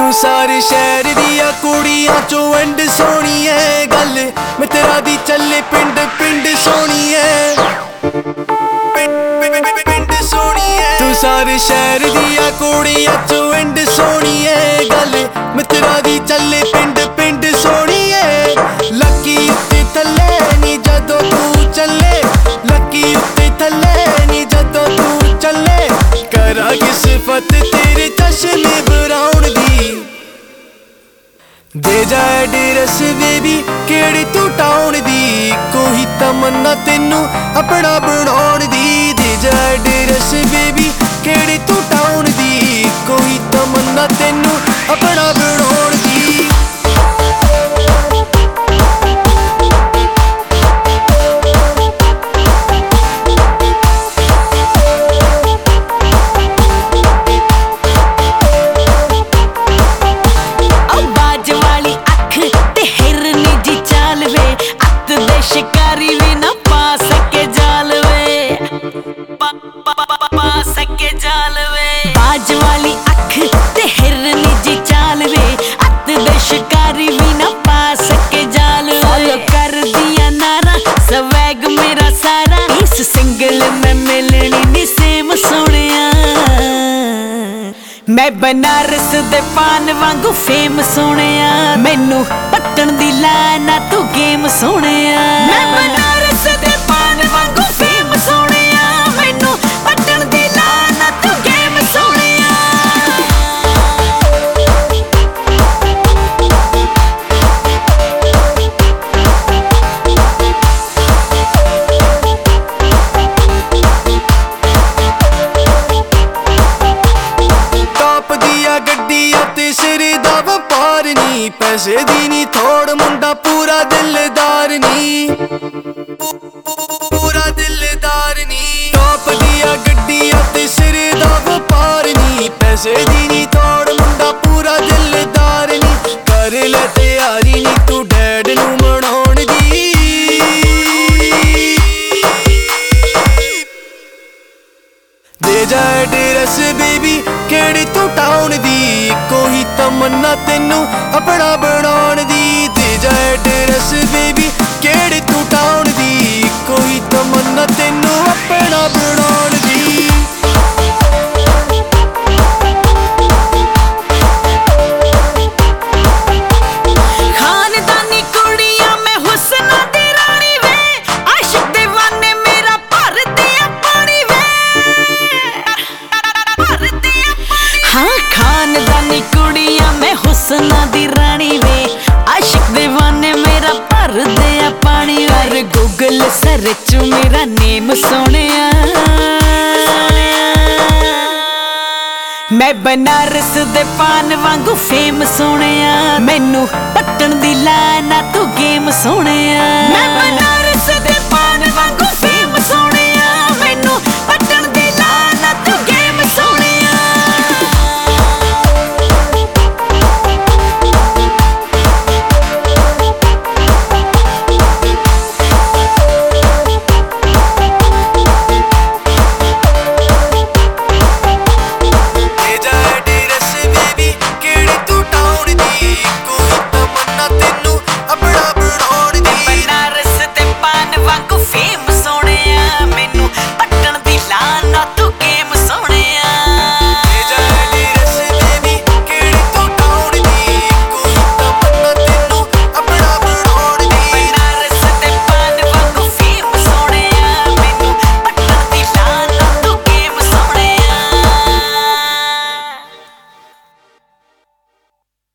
तू सारे शहर दिया कुड़ियां चो एंड सोनी है गल मैं तेरा दी चले पिंड पिंड सोनी है पिंड सोनी है तू सारे शहर दिया कुड़ियां चो एंड सोनी है गल मैं तेरा दी चले पिंड पिंड सोनी है लकी उत्ते थले नी जदों तू चले लकी उत्ते थले नी जदों तू चले करा किस्मत तेरे चश्मे ब्राउन दी दे जा एड्रेस बेबी केड़ी तू टाउन दी कोई तमन्ना तेनू अपना बनाउण दी दे जा एड्रेस बेबी केड़ी तू टाउन दी कोई तमन्ना तेनू अपना बनाउण दी शिकारी भी ना पा सके जाल वे पा सके जाल वे बाज वाली अख ते हिरनी जी चाल वे अत दे शिकारी भी ना पा सके जाल वे कर दिया नारा स्वैग मेरा सारा इस सिंगल में मिलनी नी सेम सोनिया मैं बनारस दे पान वांगू फेम सोनिया मैनू पट्टन दी लाना तू गेम सोनिया मैं बनारस दे पान वांगू फेम सोनिया मैनू पट्टन दी लाना तू गेम सोनिया पैसे दी नी थोड़ मुंडा पूरा दिलदार नी पूरा दिलदार नी टॉप दिया गड्डियां ते सिर दा व्यापार नी पैसे दी नी थोड़ मुंडा पूरा दिलदार नी कर ले तैयारी नी तू डैड नू मनाउण दी दे जा एड्रेस बेबी केड़ी तू टाउन दी कोई तमन्ना तेनू अपना बनाउण दी दे जा एड्रेस बेबी केड़ी तू टाउन दी कोई तमन्ना तेनू अपना बनाउण दी खानदानी कुड़ियां मैं हुस्ना दी रानी वे आशिक दीवाने मेरा भर दिया पानी वे हाँ खानदानी कुड़ियां मैं हुस्ना दी रानी वे आशिक दीवाने मेरा भर दिया पानी वे गूगल सर्च मेरा नेम सोनिया मैं बनारस दे पान वांगू फेम सोनिया मैनू पट्टन दी लाना तू गेम सोनिया मैं बनारस